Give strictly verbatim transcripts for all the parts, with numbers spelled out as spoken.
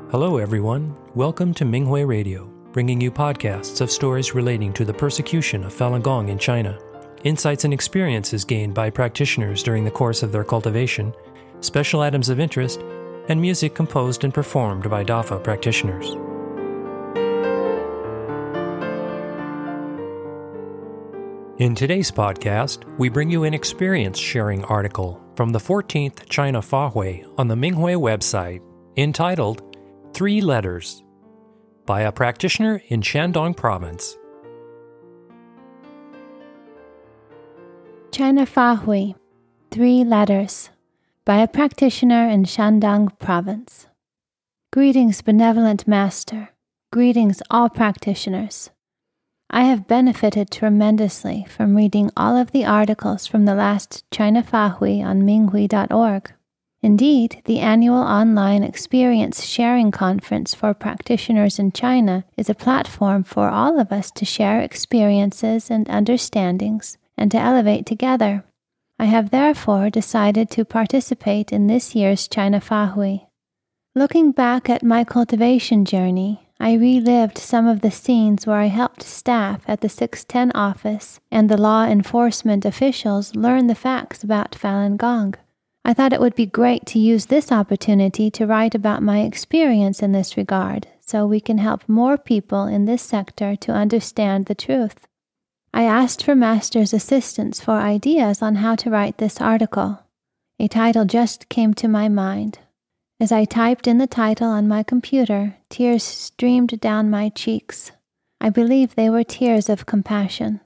Hello everyone, welcome to Minghui Radio, bringing you podcasts of stories relating to the persecution of Falun Gong in China, insights and experiences gained by practitioners during the course of their cultivation, special items of interest, and music composed and performed by Dafa practitioners. In today's podcast, we bring you an experience-sharing article from the fourteenth China Fahui on the Minghui website entitled Three Letters by a practitioner in Shandong Province. China Fahui, Three Letters by a practitioner in Shandong Province. Greetings, benevolent master. Greetings, all practitioners. I have benefited tremendously from reading all of the articles from the last China Fahui on minghui dot org. Indeed, the annual online experience sharing conference for practitioners in China is a platform for all of us to share experiences and understandings and to elevate together. I have therefore decided to participate in this year's China Fahui. Looking back at my cultivation journey, I relived some of the scenes where I helped staff at the six ten office and the law enforcement officials learn the facts about Falun Gong. I thought it would be great to use this opportunity to write about my experience in this regard, so we can help more people in this sector to understand the truth. I asked for Master's assistance for ideas on how to write this article. A title just came to my mind. As I typed in the title on my computer, tears streamed down my cheeks. I believe they were tears of compassion.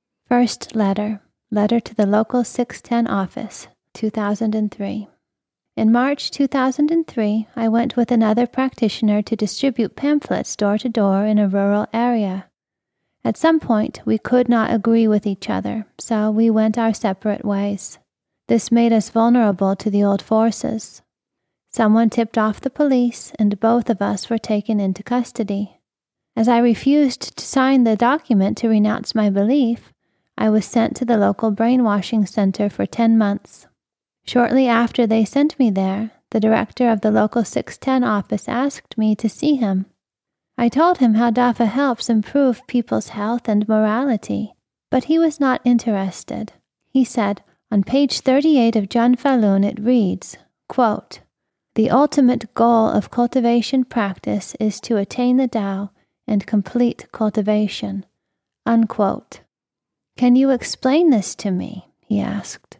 First letter, letter to the local six ten office, two thousand three. In March two thousand three, I went with another practitioner to distribute pamphlets door to door in a rural area. At some point, we could not agree with each other, so we went our separate ways. This made us vulnerable to the old forces. Someone tipped off the police, and both of us were taken into custody. As I refused to sign the document to renounce my belief, I was sent to the local brainwashing center for ten months. Shortly after they sent me there, the director of the local six ten office asked me to see him. I told him how Dafa helps improve people's health and morality, but he was not interested. He said, on page thirty-eight of Zhan Falun it reads, quote, "The ultimate goal of cultivation practice is to attain the Tao and complete cultivation." Unquote. Can you explain this to me? He asked.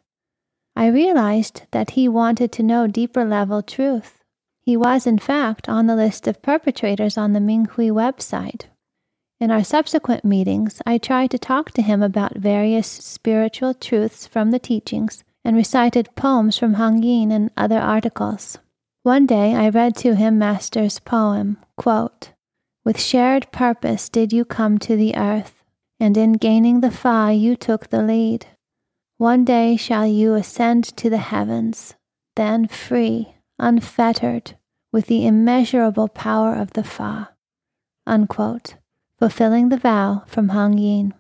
I realized that he wanted to know deeper level truth. He was, in fact, on the list of perpetrators on the Minghui website. In our subsequent meetings, I tried to talk to him about various spiritual truths from the teachings and recited poems from Hang Yin and other articles. One day I read to him Master's poem, quote, "With shared purpose did you come to the earth, and in gaining the Fa you took the lead. One day shall you ascend to the heavens, then free, unfettered, with the immeasurable power of the Fa." Unquote, fulfilling the vow from Hang Yin.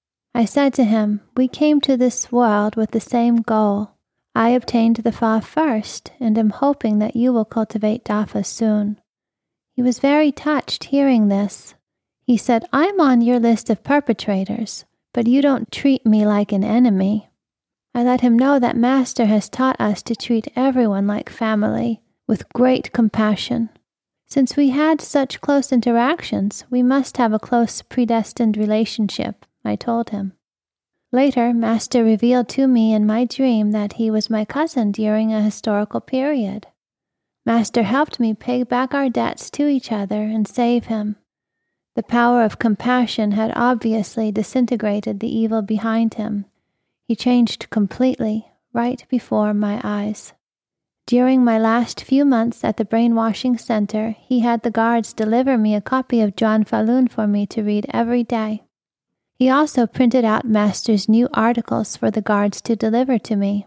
I said to him, we came to this world with the same goal. I obtained the Fa first, and am hoping that you will cultivate Dafa soon. He was very touched hearing this. He said, I'm on your list of perpetrators, but you don't treat me like an enemy. I let him know that Master has taught us to treat everyone like family, with great compassion. Since we had such close interactions, we must have a close predestined relationship, I told him. Later, Master revealed to me in my dream that he was my cousin during a historical period. Master helped me pay back our debts to each other and save him. The power of compassion had obviously disintegrated the evil behind him. He changed completely, right before my eyes. During my last few months at the brainwashing center, he had the guards deliver me a copy of Zhan Falun for me to read every day. He also printed out Master's new articles for the guards to deliver to me.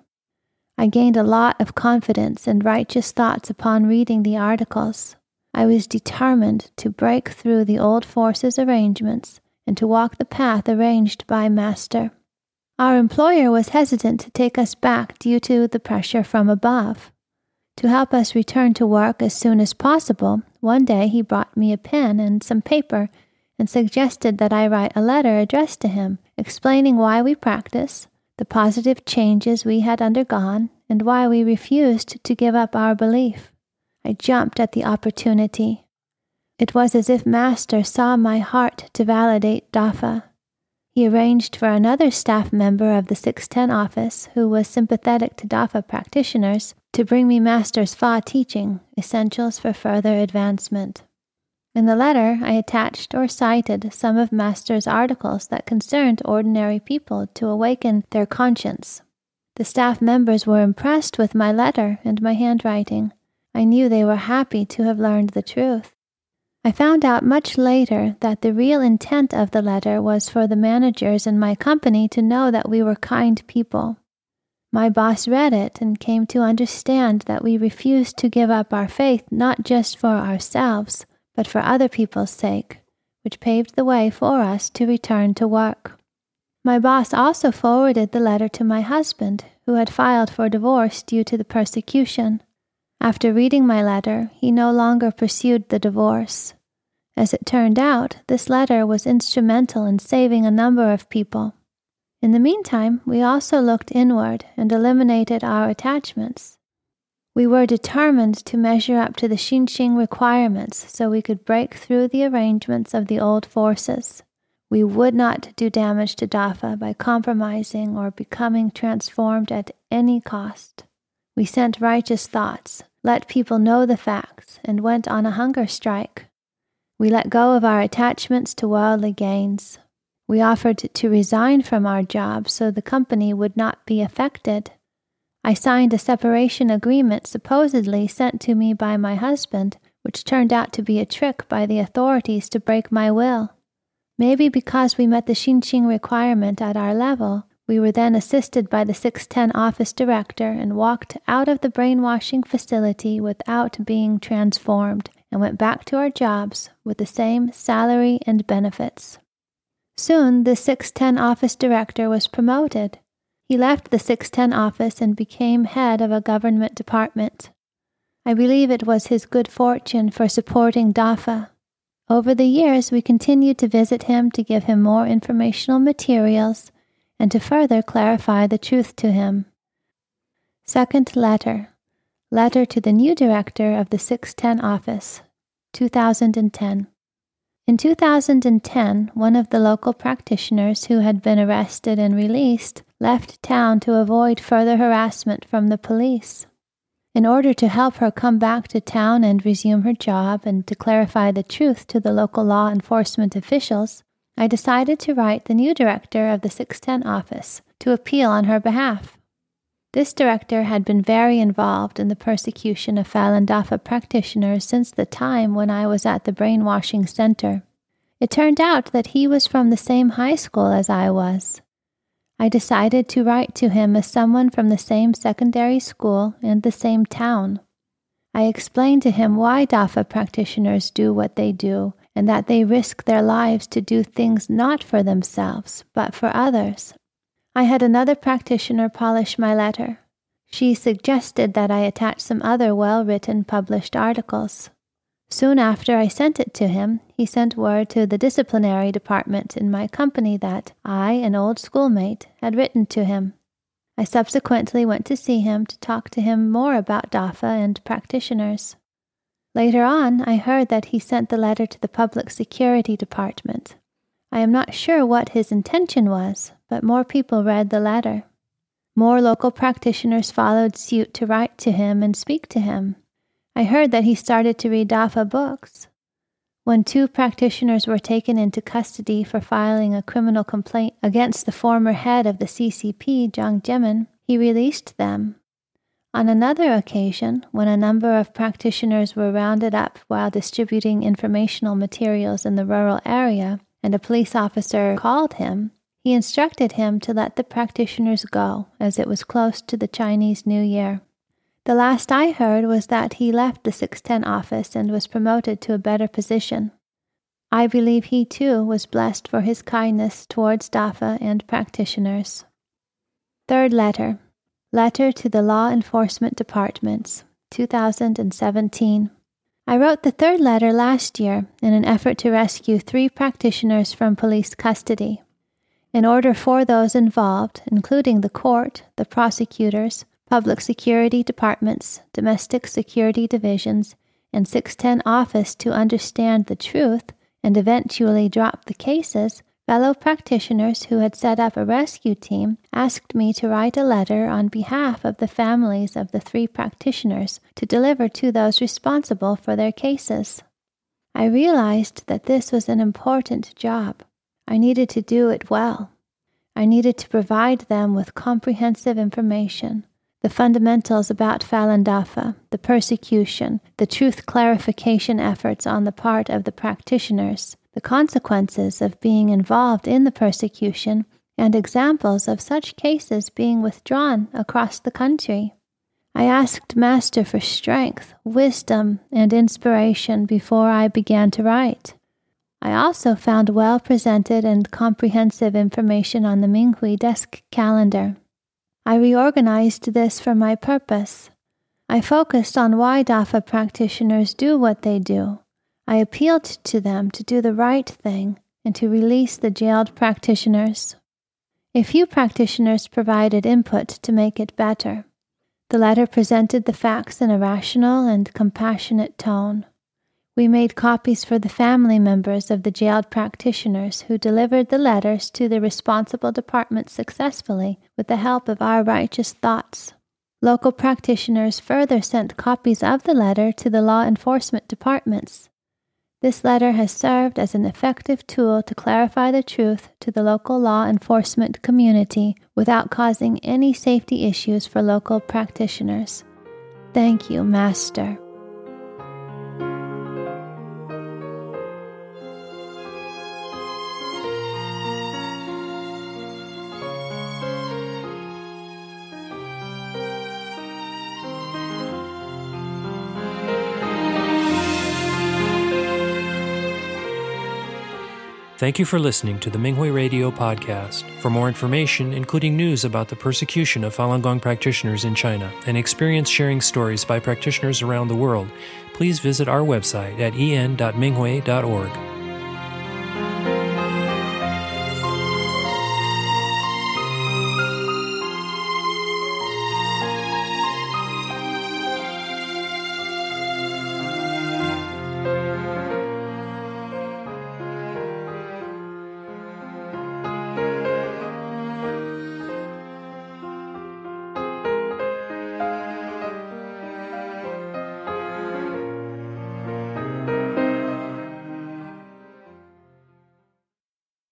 I gained a lot of confidence and righteous thoughts upon reading the articles. I was determined to break through the old forces' arrangements and to walk the path arranged by Master. Our employer was hesitant to take us back due to the pressure from above. To help us return to work as soon as possible, one day he brought me a pen and some paper and suggested that I write a letter addressed to him, explaining why we practice, the positive changes we had undergone, and why we refused to give up our belief. I jumped at the opportunity. It was as if Master saw my heart to validate Dafa. He arranged for another staff member of the six ten office, who was sympathetic to Dafa practitioners, to bring me Master's Fa teaching, Essentials for Further Advancement. In the letter, I attached or cited some of Master's articles that concerned ordinary people to awaken their conscience. The staff members were impressed with my letter and my handwriting. I knew they were happy to have learned the truth. I found out much later that the real intent of the letter was for the managers in my company to know that we were kind people. My boss read it and came to understand that we refused to give up our faith not just for ourselves, but for other people's sake, which paved the way for us to return to work. My boss also forwarded the letter to my husband, who had filed for divorce due to the persecution. After reading my letter, he no longer pursued the divorce. As it turned out, this letter was instrumental in saving a number of people. In the meantime, we also looked inward and eliminated our attachments. We were determined to measure up to the Xinxing requirements so we could break through the arrangements of the old forces. We would not do damage to Dafa by compromising or becoming transformed at any cost. We sent righteous thoughts, let people know the facts, and went on a hunger strike. We let go of our attachments to worldly gains. We offered to resign from our jobs so the company would not be affected. I signed a separation agreement supposedly sent to me by my husband, which turned out to be a trick by the authorities to break my will. Maybe because we met the Xinxing requirement at our level, we were then assisted by the six ten office director and walked out of the brainwashing facility without being transformed and went back to our jobs with the same salary and benefits. Soon, the six ten office director was promoted. He left the six ten office and became head of a government department. I believe it was his good fortune for supporting Dafa. Over the years, we continued to visit him to give him more informational materials and to further clarify the truth to him. Second letter. Letter to the new director of the six ten office, two thousand ten. In two thousand ten, one of the local practitioners who had been arrested and released left town to avoid further harassment from the police. In order to help her come back to town and resume her job and to clarify the truth to the local law enforcement officials, I decided to write the new director of the six ten office to appeal on her behalf. This director had been very involved in the persecution of Falun Dafa practitioners since the time when I was at the brainwashing center. It turned out that he was from the same high school as I was. I decided to write to him as someone from the same secondary school and the same town. I explained to him why Dafa practitioners do what they do, and that they risk their lives to do things not for themselves, but for others. I had another practitioner polish my letter. She suggested that I attach some other well-written published articles. Soon after I sent it to him, he sent word to the disciplinary department in my company that I, an old schoolmate, had written to him. I subsequently went to see him to talk to him more about Dafa and practitioners. Later on, I heard that he sent the letter to the Public Security Department. I am not sure what his intention was, but more people read the letter. More local practitioners followed suit to write to him and speak to him. I heard that he started to read Dafa books. When two practitioners were taken into custody for filing a criminal complaint against the former head of the C C P, Jiang Zemin, he released them. On another occasion, when a number of practitioners were rounded up while distributing informational materials in the rural area, and a police officer called him, he instructed him to let the practitioners go, as it was close to the Chinese New Year. The last I heard was that he left the six ten office and was promoted to a better position. I believe he too was blessed for his kindness towards Dafa and practitioners. Third letter. Letter to the Law Enforcement Departments, two thousand seventeen. I wrote the third letter last year in an effort to rescue three practitioners from police custody. In order for those involved, including the court, the prosecutors, public security departments, domestic security divisions, and six ten office to understand the truth and eventually drop the cases, fellow practitioners who had set up a rescue team asked me to write a letter on behalf of the families of the three practitioners to deliver to those responsible for their cases. I realized that this was an important job. I needed to do it well. I needed to provide them with comprehensive information, the fundamentals about Falun Dafa, the persecution, the truth clarification efforts on the part of the practitioners, the consequences of being involved in the persecution, and examples of such cases being withdrawn across the country. I asked Master for strength, wisdom, and inspiration before I began to write. I also found well-presented and comprehensive information on the Minghui desk calendar. I reorganized this for my purpose. I focused on why Dafa practitioners do what they do. I appealed to them to do the right thing and to release the jailed practitioners. A few practitioners provided input to make it better. The letter presented the facts in a rational and compassionate tone. We made copies for the family members of the jailed practitioners who delivered the letters to the responsible departments successfully with the help of our righteous thoughts. Local practitioners further sent copies of the letter to the law enforcement departments. This letter has served as an effective tool to clarify the truth to the local law enforcement community without causing any safety issues for local practitioners. Thank you, Master. Thank you for listening to the Minghui Radio podcast. For more information, including news about the persecution of Falun Gong practitioners in China and experience-sharing stories by practitioners around the world, please visit our website at en dot minghui dot org.